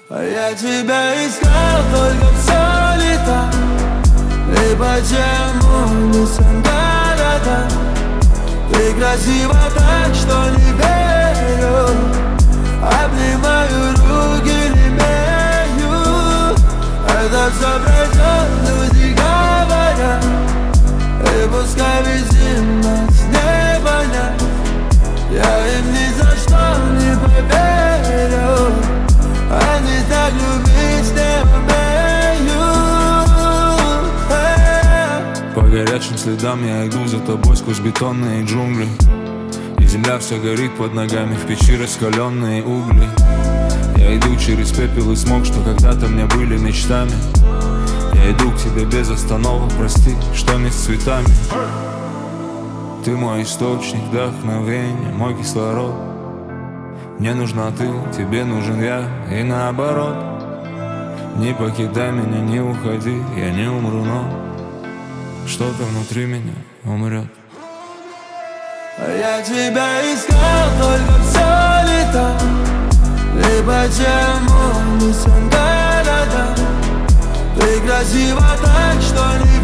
А я тебя искал только все лето. И почему не сам города? Ты красива так, что не верю. Обнимаю руки, не имею. Это все пройдет, люди говорят. И пускай везде нас не понять. Я им ни за что не поверю. Они так любить не умеют. По горячим следам я иду за тобой сквозь бетонные джунгли. И земля вся горит под ногами, в печи раскаленные угли. Я иду через пепел и смог, что когда-то мне были мечтами. Я иду к тебе без остановок, прости, что не с цветами. Ты мой источник вдохновения, мой кислород. Мне нужна ты, тебе нужен я, и наоборот. Не покидай меня, не уходи, я не умру, но что-то внутри меня умрет. А я тебя искал только все лето. И почему не сам города? Ты красива так, что не